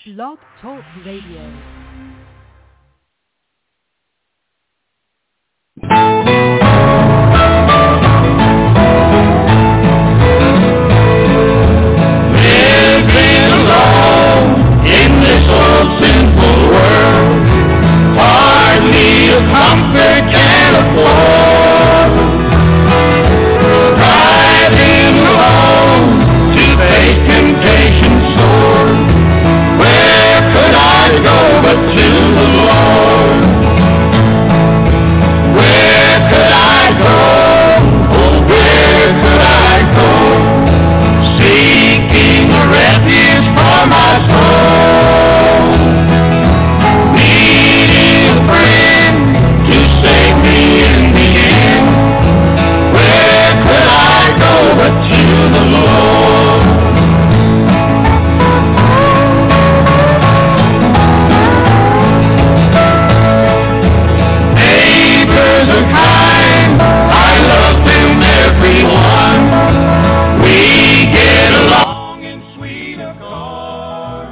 Blog Talk Radio. Comfort can afford, driving alone to face temptation's sword. Where could I go but to the Lord? Where could I go? Oh, where could I go? Seeking a refuge for my soul, needing a friend to save me in the end. Where could I go but to the Lord? Neighbors are kind, I love them everyone. We get along in sweet accord.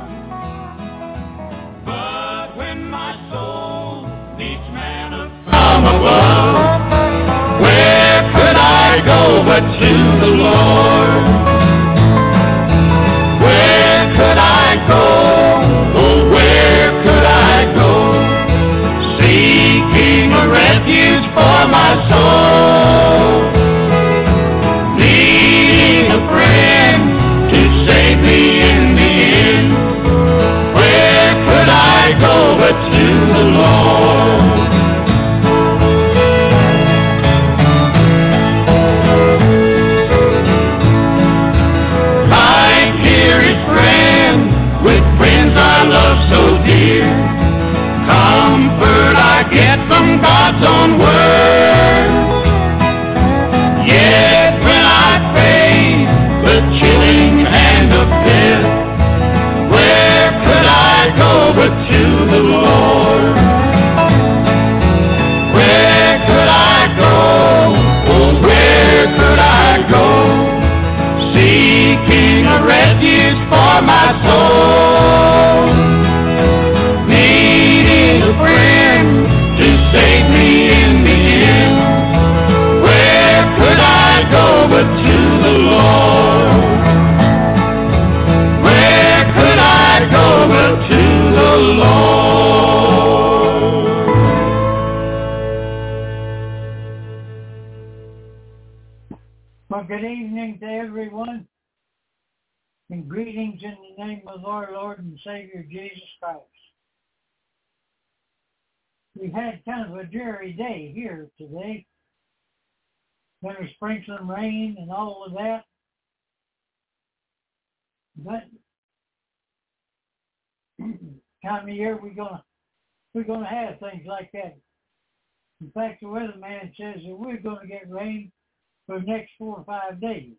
But when my soul needs manna from above, where could I go but to the Lord? Where could I go? Oh, where could I go? Seeking a refuge for my soul, needing a friend to save me in the end. Where could I go but to the Lord? My dearest friend, with friends I love so dear, comfort I get from God's own word. Yet when I face the chilling hand of death, where could I go but to the Lord? Where could I go? Oh, where could I go? Seeking a refuge for my soul, needing a friend to save me in the end. Where could I go but to the Lord? Where could I go but to the Lord? Well, good evening to everyone, and greetings in the name of our Lord and Savior Jesus Christ. We had kind of a dreary day here today. There was sprinkling rain and all of that. But time of year we're gonna have things like that. In fact, the weatherman says that we're gonna get rain for the next 4 or 5 days.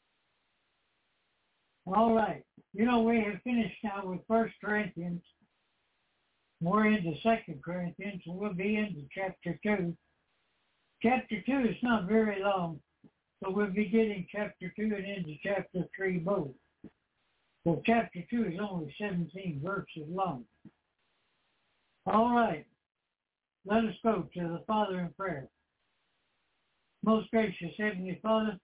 All right. You know, we have finished now with 1 Corinthians. We're into 2 Corinthians, and we'll be into chapter 2. Chapter 2 is not very long, so we'll be getting chapter 2 and into chapter 3 both. So chapter 2 is only 17 verses long. All right. Let us go to the Father in prayer. Most gracious Heavenly Father,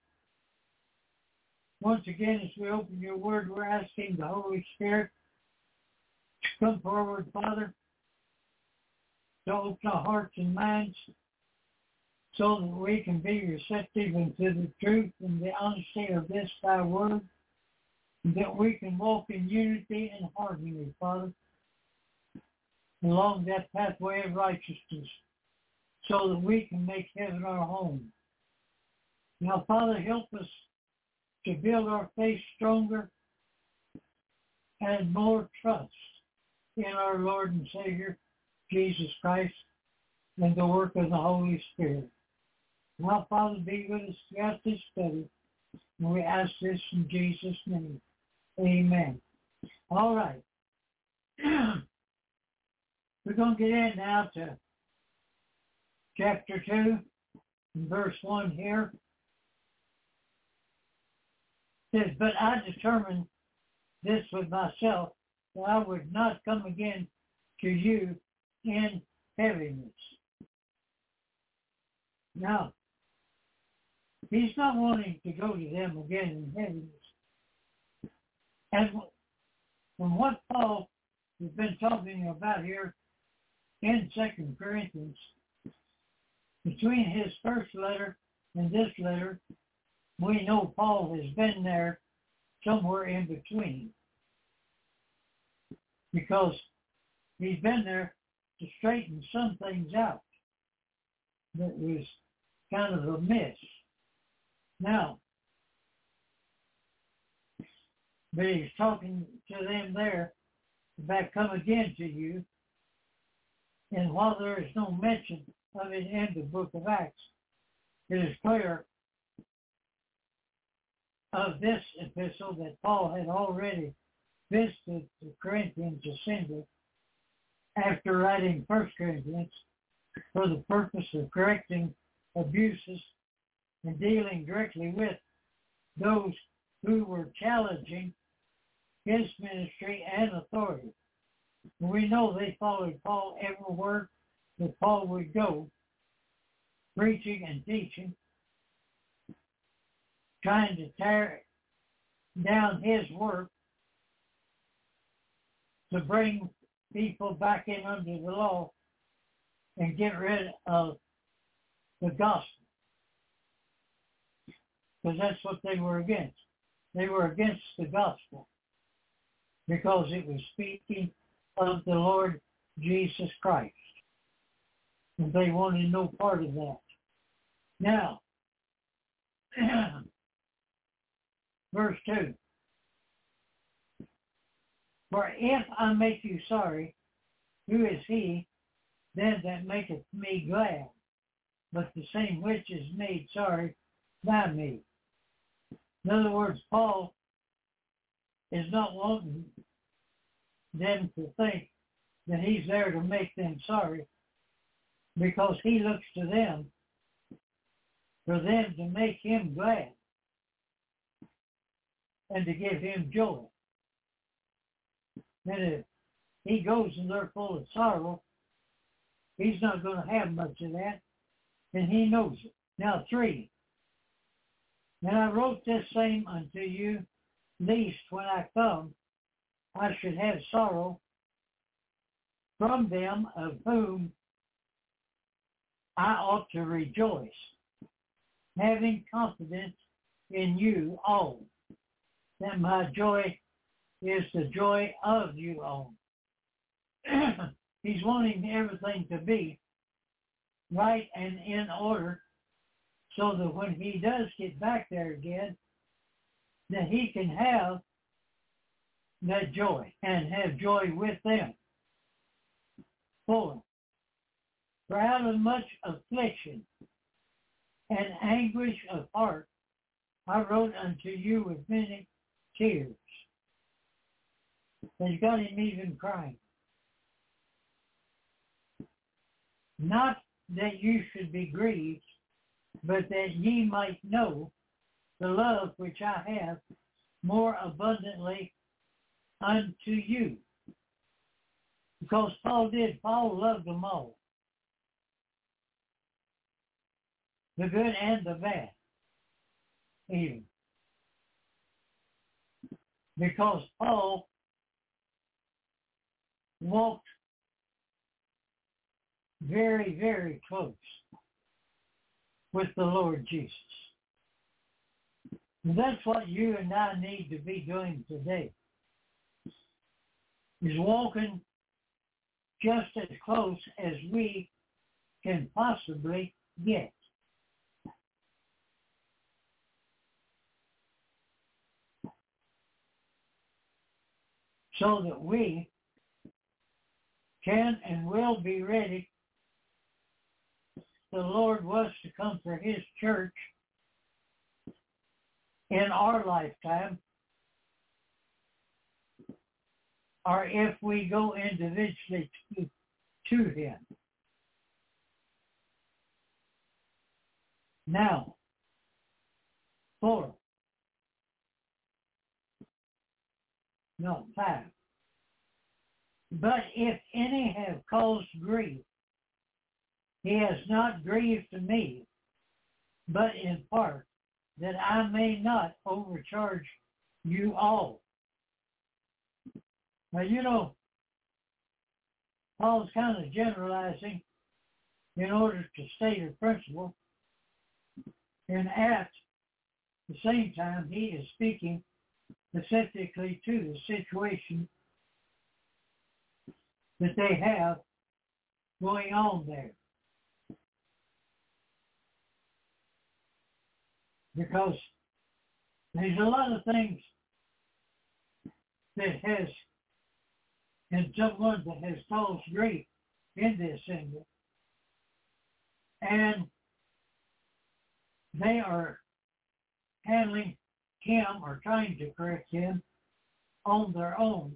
once again, as we open your word, we're asking the Holy Spirit to come forward, Father, to open our hearts and minds so that we can be receptive into the truth and the honesty of this thy word, and that we can walk in unity and harmony, Father, along that pathway of righteousness so that we can make heaven our home. Now, Father, help us to build our faith stronger and more trust in our Lord and Savior, Jesus Christ, and the work of the Holy Spirit. Now, Father, be with us throughout this study, and we ask this in Jesus' name. Amen. All right. We're going to get in now to chapter 2, verse 1 here. It says, but I determined this with myself, that I would not come again to you in heaviness. Now, he's not wanting to go to them again in heaviness. And from what Paul has been talking about here in 2 Corinthians, between his first letter and this letter, we know Paul has been there somewhere in between, because he's been there to straighten some things out that was kind of a mess. Now, but he's talking to them there about come again to you, and while there is no mention of it in the book of Acts, it is clear of this epistle that Paul had already visited the Corinthians assembly after writing 1 Corinthians for the purpose of correcting abuses and dealing directly with those who were challenging his ministry and authority. We know they followed Paul everywhere that Paul would go, preaching and teaching, trying to tear down his work to bring people back in under the law and get rid of the gospel. Because that's what they were against. They were against the gospel because it was speaking of the Lord Jesus Christ. And they wanted no part of that. Now, verse 2. For if I make you sorry, who is he then that maketh me glad, but the same which is made sorry by me? In other words, Paul is not wanting them to think that he's there to make them sorry, because he looks to them for them to make him glad and to give him joy. And if he goes and they're full of sorrow, he's not going to have much of that, and he knows it. Now 3. And I wrote this same unto you, lest when I come, I should have sorrow from them of whom I ought to rejoice, having confidence in you all, that my joy is the joy of you all. He's wanting everything to be right and in order, so that when he does get back there again, that he can have that joy and have joy with them. 4. For out of much affliction and anguish of heart I wrote unto you with many tears. He's got him even crying. Not that you should be grieved, but that ye might know the love which I have more abundantly unto you. Because Paul loved them all, the good and the bad, even. Because Paul walked very, very close with the Lord Jesus. And that's what you and I need to be doing today, is walking just as close as we can possibly get. So that we can and will be ready. The Lord was to come for his church in our lifetime, or if we go individually to him. Now, 4. No, 5. But if any have caused grief, he has not grieved to me, but in part, that I may not overcharge you all. Now, Paul's kind of generalizing in order to state a principle, and at the same time, he is speaking specifically to the situation that they have going on there. Because there's a lot of things that has, and someone that has caused grief in the assembly. And they are handling him or trying to correct him on their own.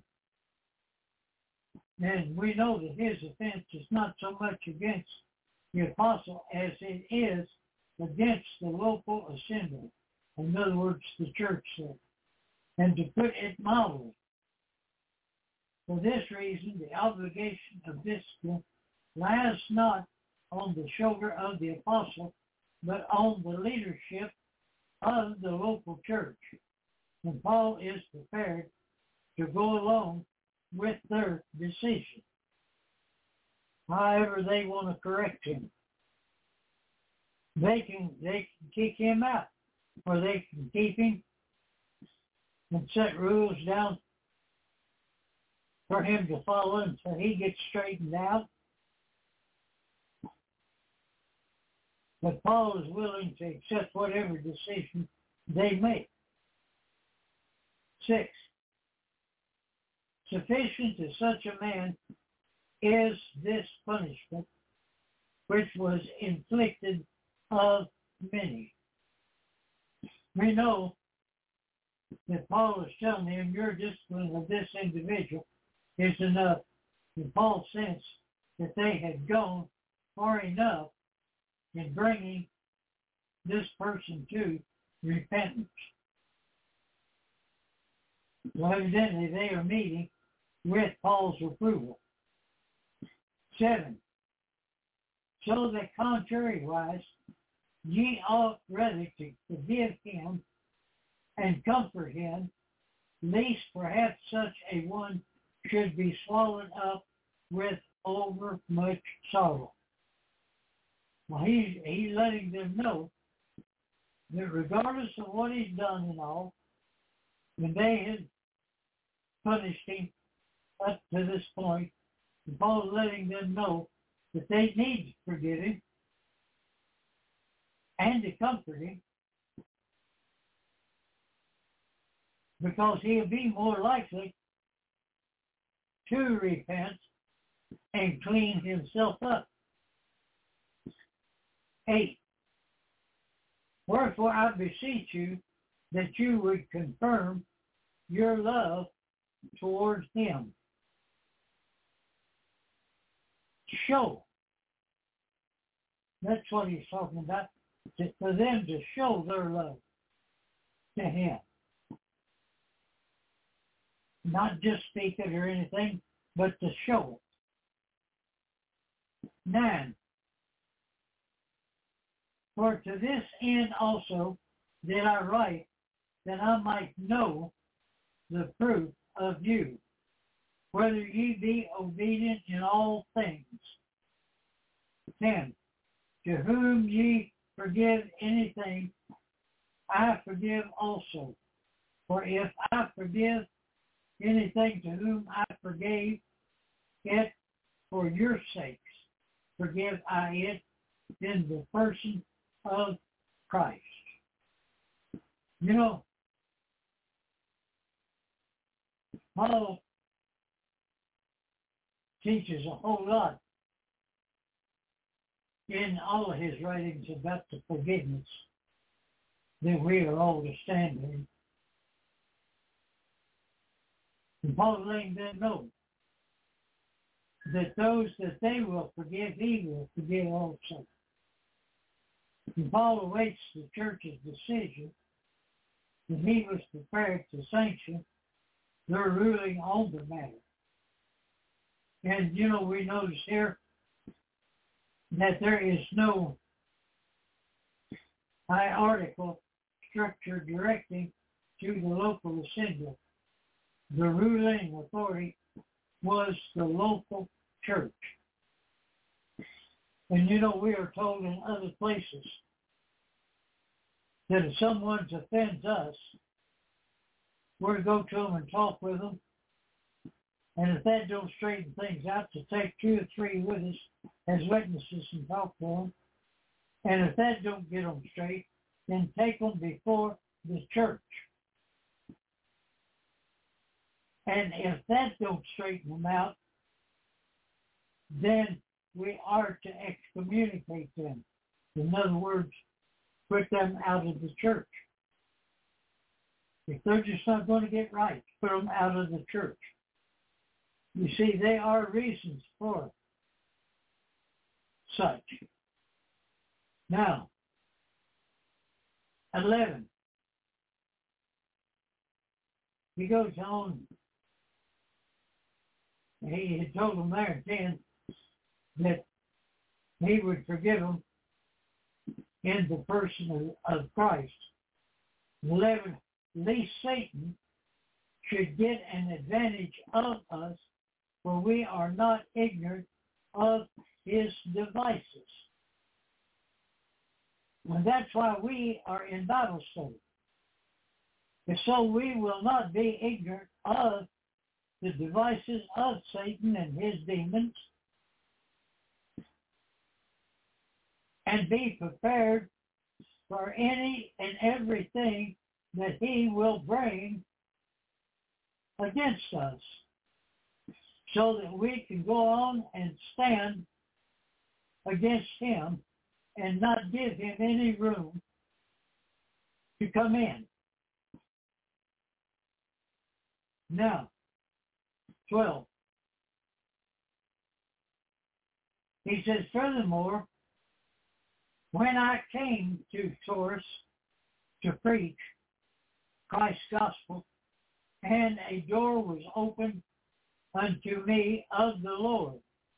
And we know that his offense is not so much against the apostle as it is against the local assembly. In other words, the church there. And to put it mildly, for this reason, the obligation of discipline lies not on the shoulder of the apostle, but on the leadership of the local church. And Paul is prepared to go along with their decision. However they want to correct him. They can kick him out, or they can keep him and set rules down for him to follow until he gets straightened out. But Paul is willing to accept whatever decision they make. 6. Sufficient to such a man is this punishment, which was inflicted of many. We know that Paul is telling him your discipline of this individual is enough, in Paul's sense, that they had gone far enough in bringing this person to repentance. Well, evidently they are meeting with Paul's approval. 7. So that contrariwise, ye ought rather to forgive him and comfort him, lest perhaps such a one should be swallowed up with overmuch sorrow. Well, he's letting them know that regardless of what he's done and all, when they had punished him up to this point, Paul's letting them know that they need to forgive him and to comfort him, because he'll be more likely to repent and clean himself up. 8. Wherefore I beseech you that you would confirm your love towards him. Show. That's what he's talking about. For them to show their love to him. Not just speak it or anything, but to show it. 9. For to this end also did I write, that I might know the proof of you, whether ye be obedient in all things. 10. To whom ye forgive anything, I forgive also. For if I forgive anything to whom I forgave it for your sakes, forgive I it in the person of Christ. You know, Paul teaches a whole lot in all of his writings about the forgiveness that we are all to stand in. And Paul's letting them know that those that they will forgive, he will forgive also. And Paul awaits the church's decision, and he was prepared to sanction their ruling on the matter. And, we notice here that there is no hierarchical structure directing to the local assembly. The ruling authority was the local church. And, we are told in other places that if someone offends us, we're to go to them and talk with them. And if that don't straighten things out, to take 2 or 3 with us as witnesses and talk to them. And if that don't get them straight, then take them before the church. And if that don't straighten them out, then we are to excommunicate them. In other words, put them out of the church. If they're just not going to get right, put them out of the church. You see, there are reasons for such. Now, 11. He goes on. He had told them there at 10 that he would forgive them in the person of Christ. 11. Lest Satan should get an advantage of us, for we are not ignorant of his devices. And that's why we are in Bible study. And so we will not be ignorant of the devices of Satan and his demons, and be prepared for any and everything that he will bring against us, so that we can go on and stand against him and not give him any room to come in. Now, 12. He says, furthermore, when I came to Taurus to preach Christ's gospel, and a door was opened unto me of the Lord.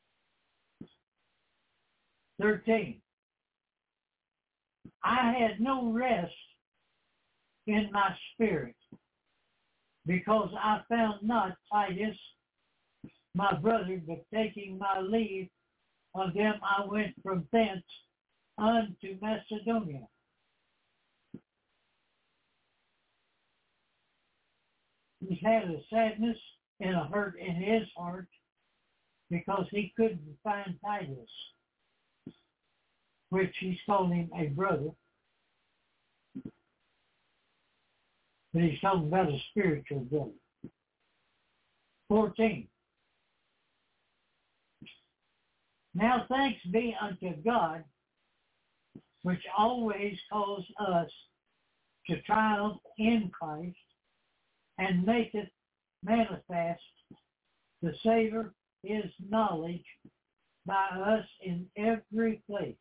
13. I had no rest in my spirit, because I found not Titus, my brother, but taking my leave of them, I went from thence unto Macedonia. He had a sadness and a hurt in his heart because he couldn't find Titus, which he's calling him a brother. But he's talking about a spiritual brother. 14. Now thanks be unto God, which always calls us to triumph in Christ, and maketh manifest the Savior his knowledge by us in every place.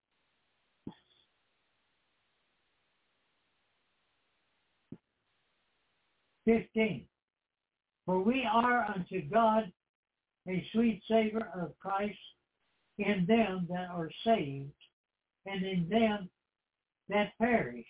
"15. For we are unto God a sweet savor of Christ in them that are saved, and in them that perish."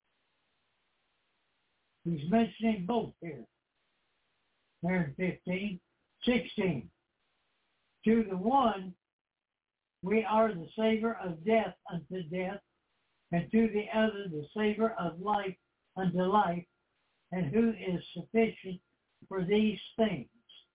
He's mentioning both here. There in 15. 16. To the one we are the savor of death unto death, and to the other the savor of life unto life, and who is sufficient for these things.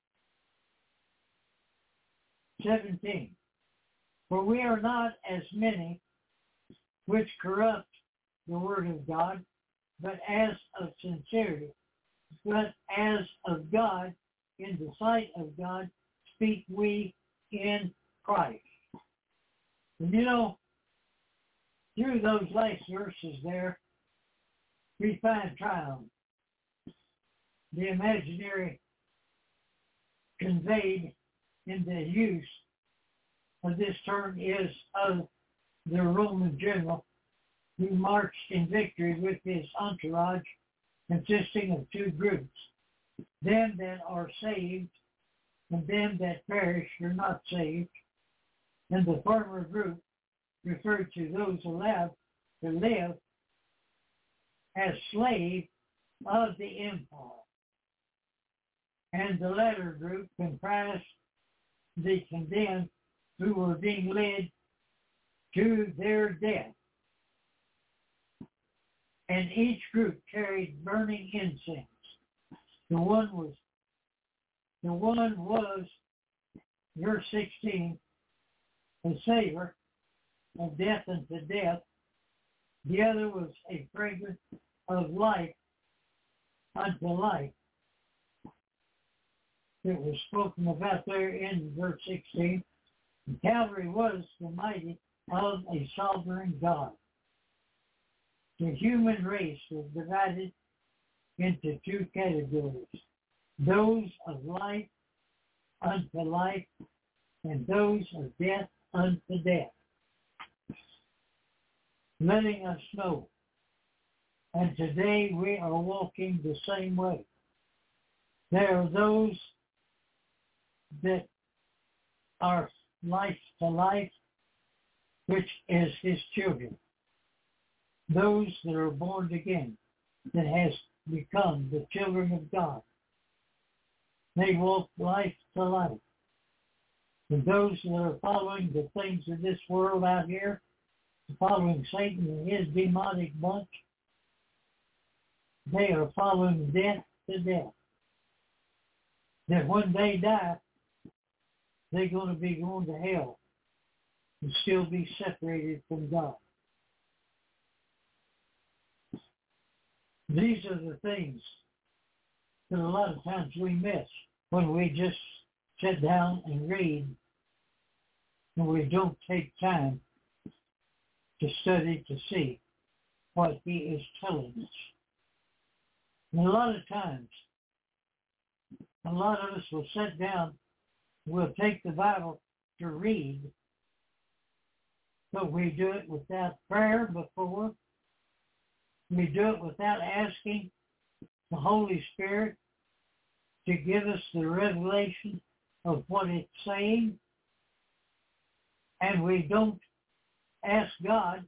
17. For we are not as many which corrupt the word of God, but as of sincerity, but as of God, in the sight of God, speak we in Christ. And through those last verses there, we find triumph. The imaginary conveyed in the use of this term is of the Roman general who marched in victory with his entourage, consisting of two groups: them that are saved and them that perish are not saved. And the former group referred to those allowed to live as slaves of the empire. And the latter group comprised the condemned who were being led to their death. And each group carried burning incense. The one was, verse 16, a savor of death unto death. The other was a fragrance of life unto life. It was spoken about there in verse 16. And Calvary was the mighty of a sovereign God. The human race was divided into two categories, those of life unto life and those of death unto death, letting us know. And today we are walking the same way. There are those that are life to life, which is his children. Those that are born again, that has become the children of God. They walk life to life. And those that are following the things of this world out here, following Satan and his demonic bunch, they are following death to death. That when they die, they're going to be going to hell and still be separated from God. These are the things that a lot of times we miss when we just sit down and read and we don't take time to study to see what he is telling us. And a lot of times, a lot of us will sit down, we'll take the Bible to read, but we do it without prayer before. We do it without asking the Holy Spirit to give us the revelation of what it's saying. And we don't ask God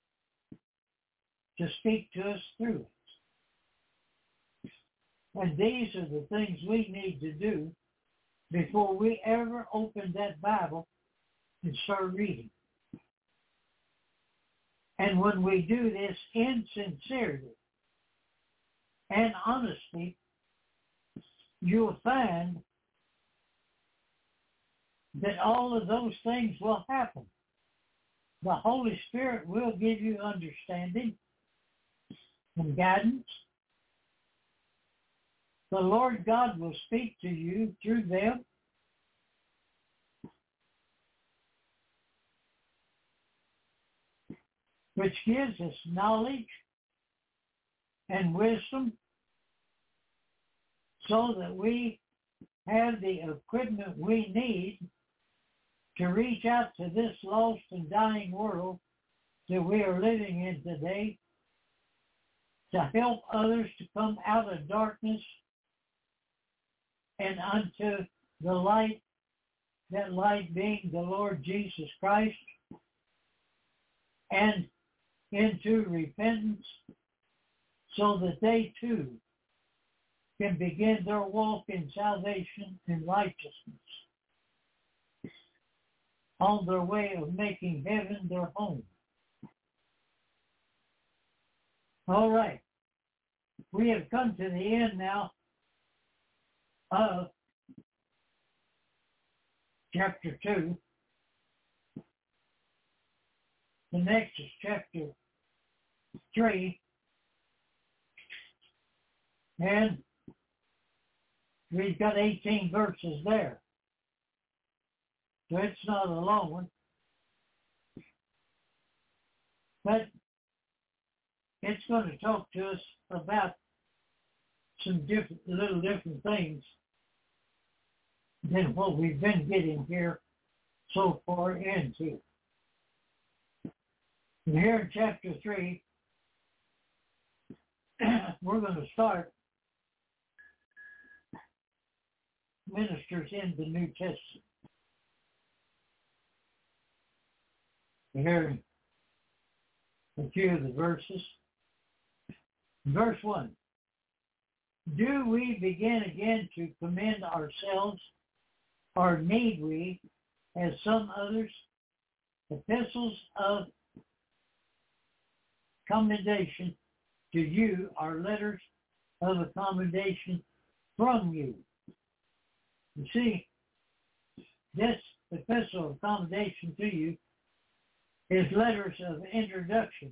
to speak to us through it. And these are the things we need to do before we ever open that Bible and start reading. And when we do this in sincerity and honesty, you'll find that all of those things will happen. The Holy Spirit will give you understanding and guidance. The Lord God will speak to you through them. Which gives us knowledge and wisdom so that we have the equipment we need to reach out to this lost and dying world that we are living in today, to help others to come out of darkness and unto the light, that light being the Lord Jesus Christ, and into repentance so that they too can begin their walk in salvation and righteousness on their way of making heaven their home. All right. We have come to the end now of chapter 2. The next is chapter 3. And we've got 18 verses there. So it's not a long one. But it's going to talk to us about some little different things than what we've been getting here so far into. And here in chapter 3, we're going to start ministers in the New Testament. Here are a few of the verses. Verse 1. Do we begin again to commend ourselves, or need we, as some others, epistles of commendation to you, are letters of accommodation from you? You see, this epistle of commendation to you is letters of introduction,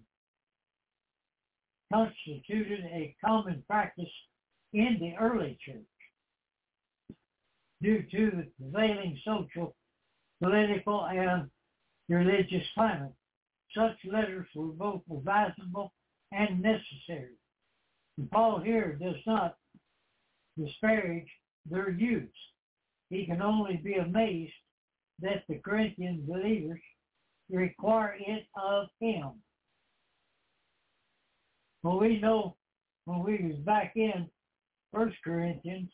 constituted a common practice in the early church. Due to the prevailing social, political, and religious climate, such letters were both advisable and necessary. And Paul here does not disparage their use. He can only be amazed that the Corinthian believers require it of him. Well, we know when we was back in 1 Corinthians,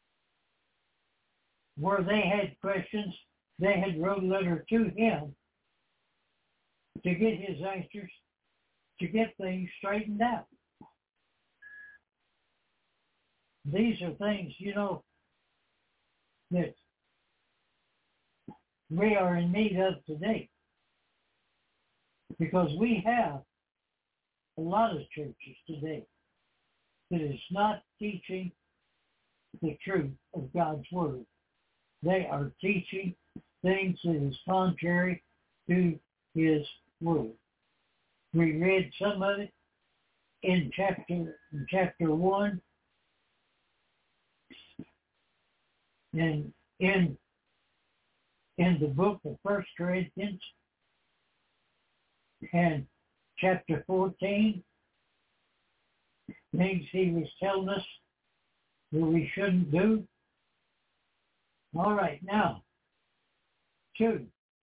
where they had questions, they had wrote a letter to him to get his answers, to get things straightened out. These are things, that we are in need of today. Because we have a lot of churches today that is not teaching the truth of God's Word. They are teaching things that is contrary to His Word. We read some of it in chapter 1, and in the book of 1 Corinthians, and chapter 14, things he was telling us that we shouldn't do. All right, now, 2.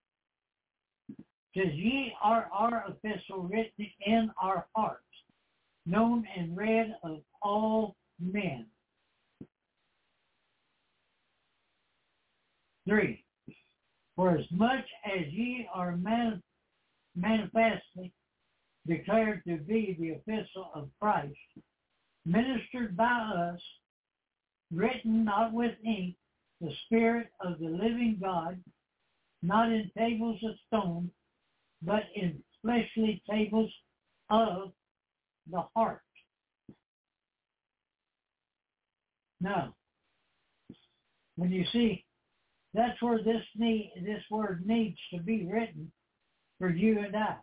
Says, ye are our epistle written in our hearts, known and read of all men. 3. For as much as ye are manifestly declared to be the epistle of Christ, ministered by us, written not with ink, the Spirit of the living God, not in tables of stone, but in fleshly tables of the heart. Now, when you see, that's where this word needs to be written for you and I.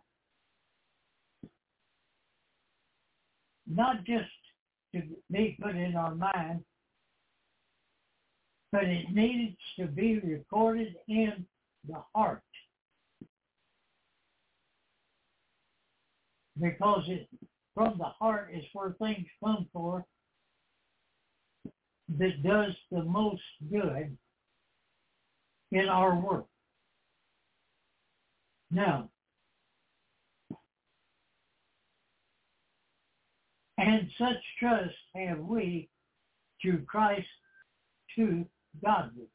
Not just to be put in our mind, but it needs to be recorded in the heart. Because from the heart is where things come forth that does the most good in our work. Now, and such trust have we through Christ to Godward.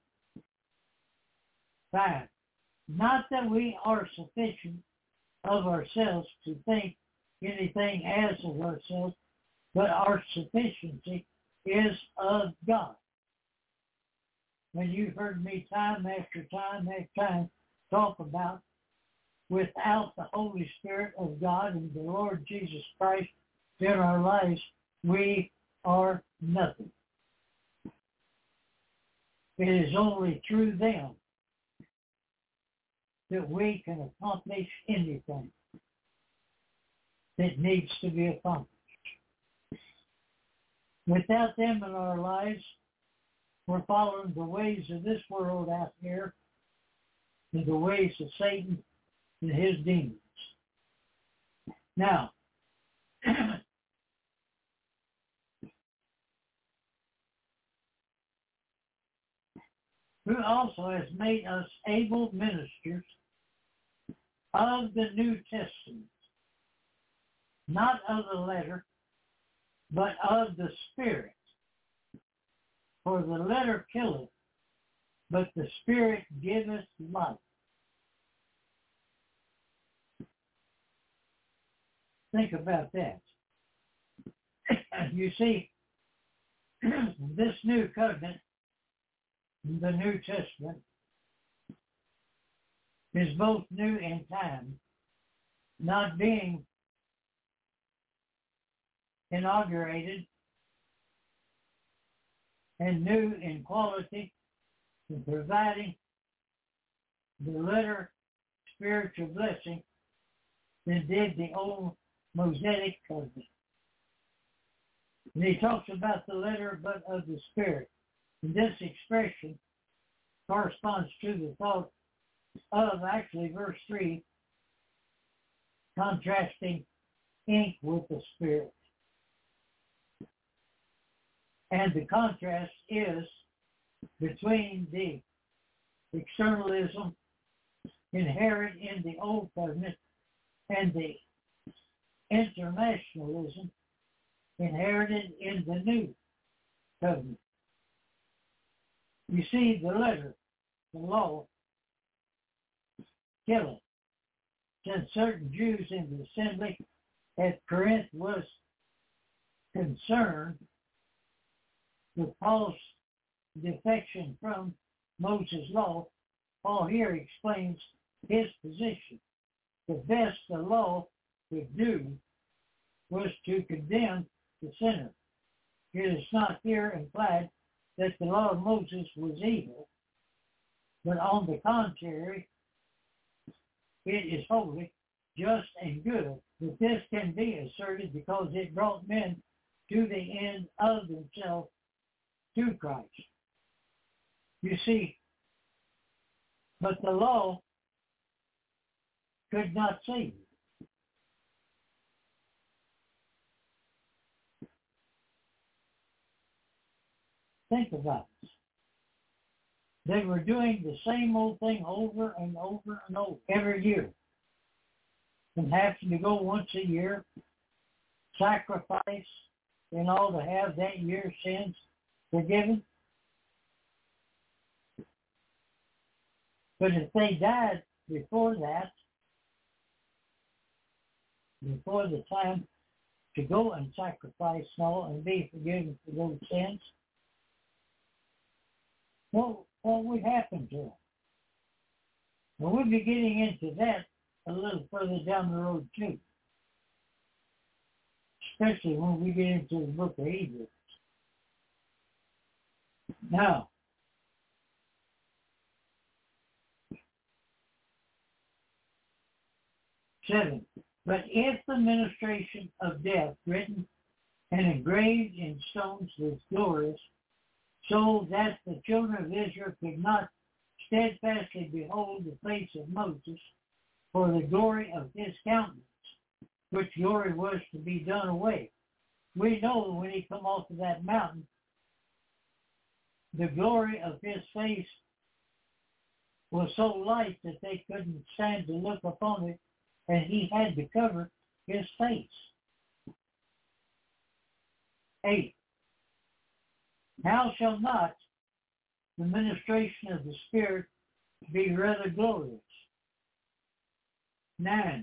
5. Not that we are sufficient of ourselves to think anything as of ourselves, but our sufficiency is of God. When you've heard me time after time after time talk about without the Holy Spirit of God and the Lord Jesus Christ in our lives, we are nothing. It is only through them that we can accomplish anything that needs to be accomplished. Without them in our lives, we're following the ways of this world out here and the ways of Satan and his demons. Now, who also has made us able ministers of the New Testament, not of the letter, but of the Spirit. For the letter killeth, but the Spirit giveth life. Think about that. You see, this new covenant, the New Testament, is both new in time, not being inaugurated, and new in quality, in providing the latter spiritual blessing that did the old Mosaic covenant. And he talks about the letter but of the Spirit. And this expression corresponds to the thought of actually verse 3, contrasting ink with the Spirit. And the contrast is between the externalism inherent in the Old Covenant and the internationalism inherited in the New Covenant. You see, the letter, the law, killeth. Since certain Jews in the assembly at Corinth was concerned with Paul's defection from Moses' law, Paul here explains his position. The best the law could do was to condemn the sinner. It is not here implied that the law of Moses was evil, but on the contrary, it is holy, just, and good. But this can be asserted because it brought men to the end of themselves to Christ. You see, but the law could not save you. Think about this. They were doing the same old thing over and over and over every year. And having to go once a year, sacrifice, and all to have that year's sins forgiven. But if they died before that, before the time to go and sacrifice and all and be forgiven for those sins, what would happen to them? Well, we'll be getting into that a little further down the road too, especially when we get into the book of Hebrews. Now, seven. But if the ministration of death, written and engraved in stones, was glorious, so that the children of Israel could not steadfastly behold the face of Moses for the glory of his countenance, which glory was to be done away. We know when he come off of that mountain, the glory of his face was so light that they couldn't stand to look upon it, and he had to cover his face. 8. How shall not the ministration of the Spirit be rather glorious? 9.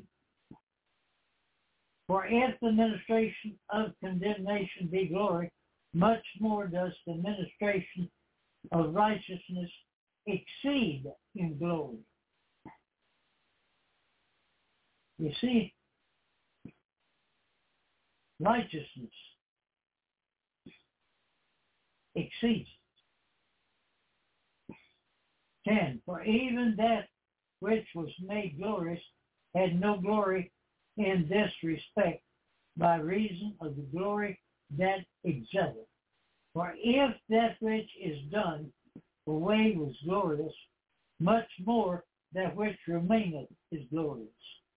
For if the ministration of condemnation be glory, much more does the ministration of righteousness exceed in glory. You see, righteousness exceeds. 10. For even that which was made glorious had no glory in this respect by reason of the glory that excelleth. For if that which is done away was glorious, much more that which remaineth is glorious.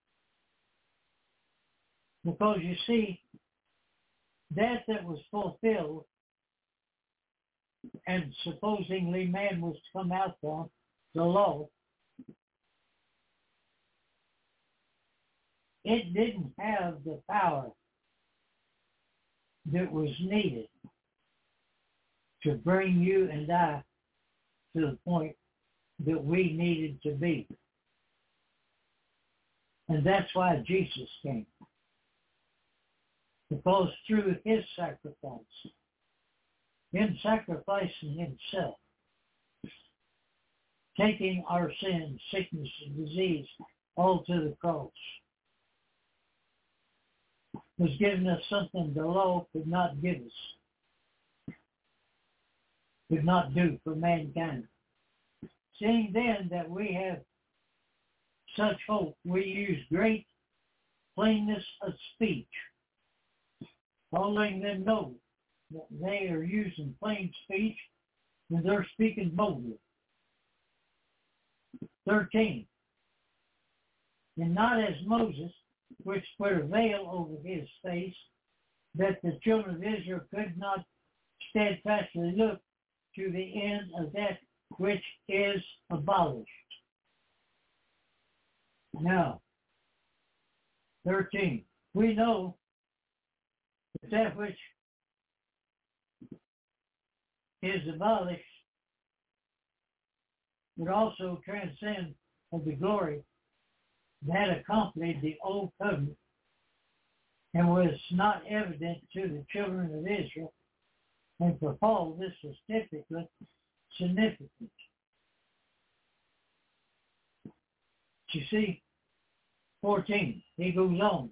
Because you see, that was fulfilled, and supposedly man was to come out from the law, it didn't have the power that was needed to bring you and I to the point that we needed to be. And that's why Jesus came. Because through his sacrifice, in sacrificing himself, taking our sins, sickness, and disease all to the cross, was giving us something the law could not give us, could not do for mankind. Seeing then that we have such hope, we use great plainness of speech, letting them know that they are using plain speech and they're speaking boldly. 13. And not as Moses, which put a veil over his face, that the children of Israel could not steadfastly look to the end of that which is abolished. Now, 13. We know that that which is abolished would also transcend of the glory that accompanied the old covenant and was not evident to the children of Israel. And for Paul, this was typically significant. You see, 14, he goes on.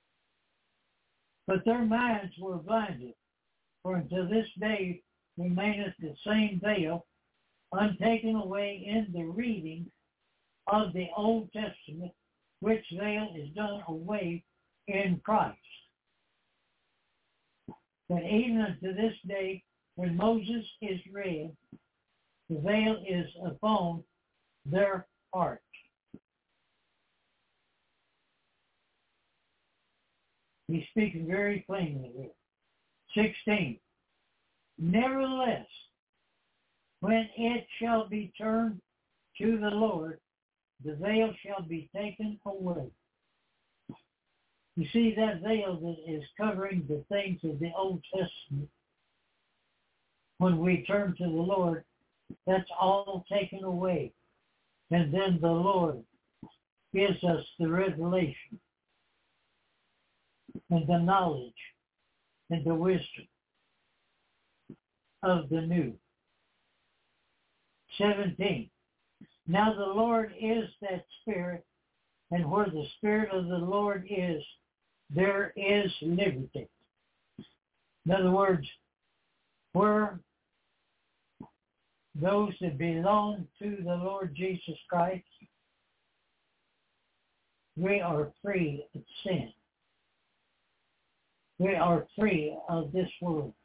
But their minds were blinded, for until this day remaineth the same veil, untaken away in the reading of the Old Testament, which veil is done away in Christ. But even unto this day, when Moses is read, the veil is upon their heart. He's speaking very plainly here. 16. Nevertheless, when it shall be turned to the Lord, the veil shall be taken away. You see, that veil that is covering the things of the Old Testament, when we turn to the Lord, that's all taken away. And then the Lord gives us the revelation and the knowledge and the wisdom of the new. 17. Now the Lord is that Spirit, and where the Spirit of the Lord is, there is liberty. In other words, where those that belong to the Lord Jesus Christ, we are free of sin. We are free of this world.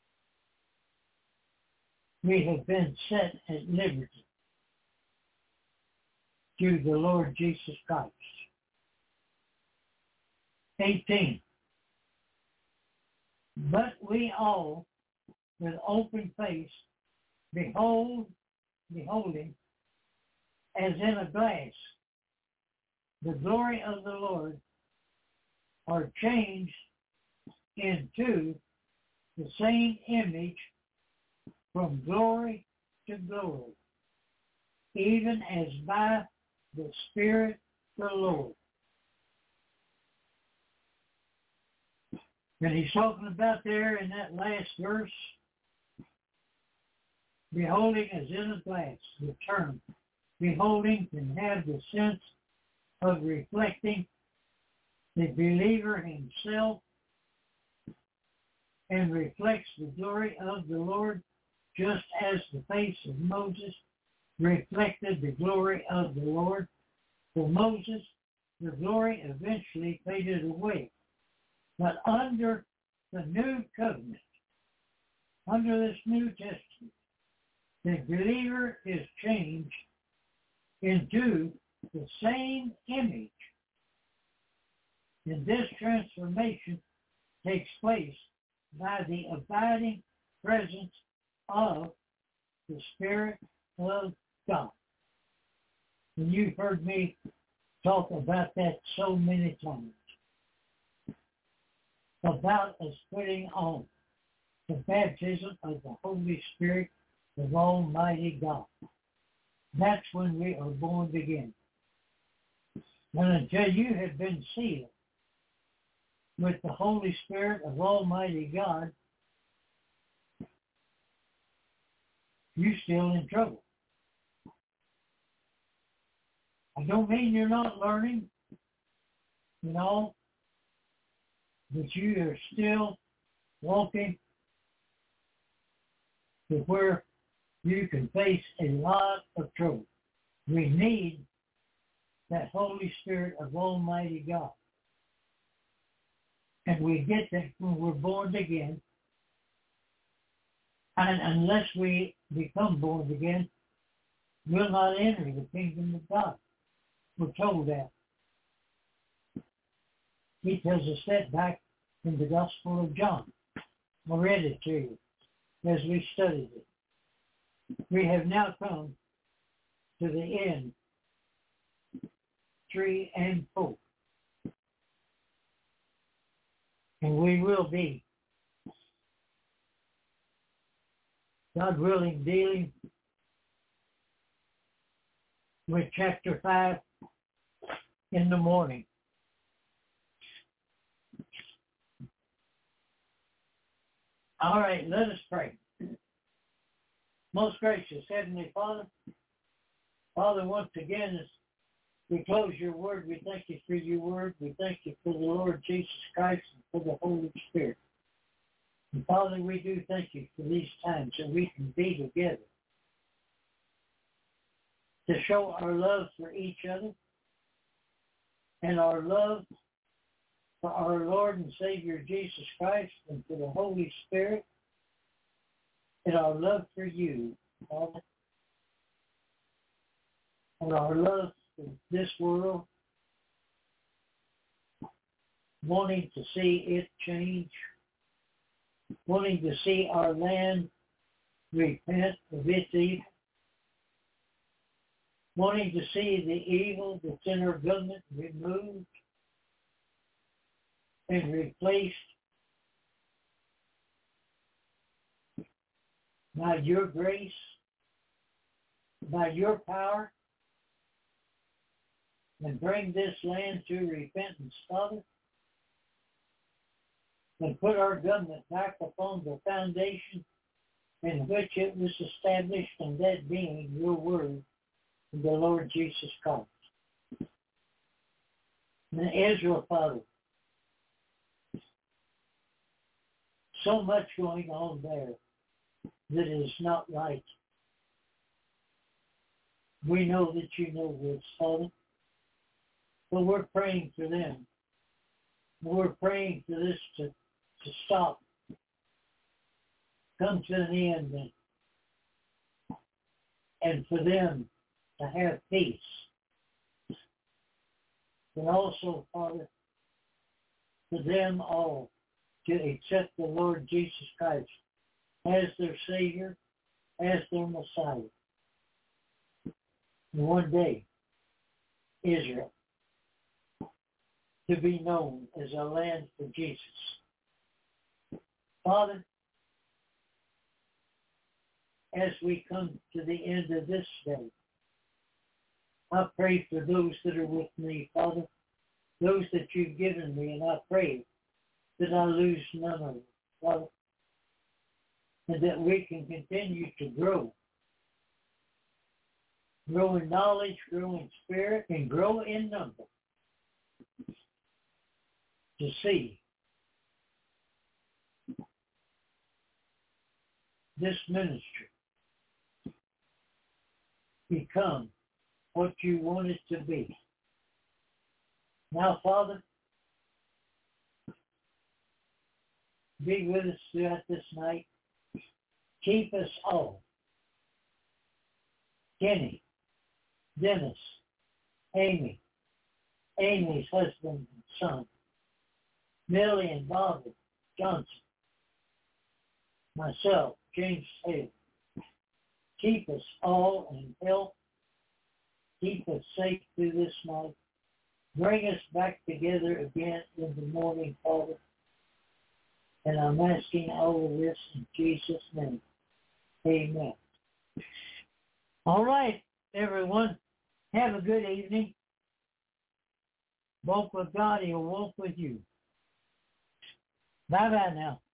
We have been set at liberty through the Lord Jesus Christ. 18. But we all, with open face, beholding as in a glass the glory of the Lord, are changed into the same image from glory to glory, even as by the Spirit of the Lord. And he's talking about there in that last verse, beholding as in a glass. The term beholding can have the sense of reflecting the believer himself and reflects the glory of the Lord, just as the face of Moses reflected the glory of the Lord. For Moses, the glory eventually faded away. But under the new covenant, under this New Testament, the believer is changed into the same image. And this transformation takes place by the abiding presence of the Spirit of God. And you've heard me talk about that so many times, about us putting on the baptism of the Holy Spirit of Almighty God. That's when we are born again. And until you have been sealed with the Holy Spirit of Almighty God, you're still in trouble. I don't mean you're not learning, but you are still walking to where you can face a lot of trouble. We need that Holy Spirit of Almighty God. And we get that when we're born again. And unless we become born again, we'll not enter the kingdom of God. We're told that. He tells us that back in the Gospel of John. I read it to you as we studied it. We have now come to the end, 3 and 4. And we will be, God willing, dealing with chapter 5 in the morning. All right, let us pray. Most gracious Heavenly Father, once again, as we close your word, we thank you for your word. We thank you for the Lord Jesus Christ and for the Holy Spirit. And Father, we do thank you for these times that we can be together to show our love for each other and our love for our Lord and Savior Jesus Christ and for the Holy Spirit and our love for you, Father, and our love for this world, wanting to see it change, wanting to see our land repent of its evil, wanting to see the evil that's in our government removed and replaced by your grace, by your power, and bring this land to repentance, Father, and put our government back upon the foundation in which it was established, and that being your word, the Lord Jesus Christ. And Israel, Father, so much going on there that is not right. We know that you know this, Father. But we're praying for them. We're praying for this to stop, come to an end, and for them to have peace. And also, Father, for them all to accept the Lord Jesus Christ as their Savior, as their Messiah. And one day, Israel to be known as a land for Jesus. Father, as we come to the end of this day, I pray for those that are with me, Father, those that you've given me, and I pray that I lose none of them, Father, and that we can continue to grow in knowledge, grow in spirit, and grow in number, to see this ministry become what you want it to be. Now, Father, be with us throughout this night. Keep us all. Kenny, Dennis, Amy, Amy's husband and son, Millie and Bobby Johnson, myself, James Taylor. Keep us all in health. Keep us safe through this night. Bring us back together again in the morning, Father. And I'm asking all of this in Jesus' name. Amen. All right, everyone. Have a good evening. Walk with God, He'll walk with you. Bye-bye now.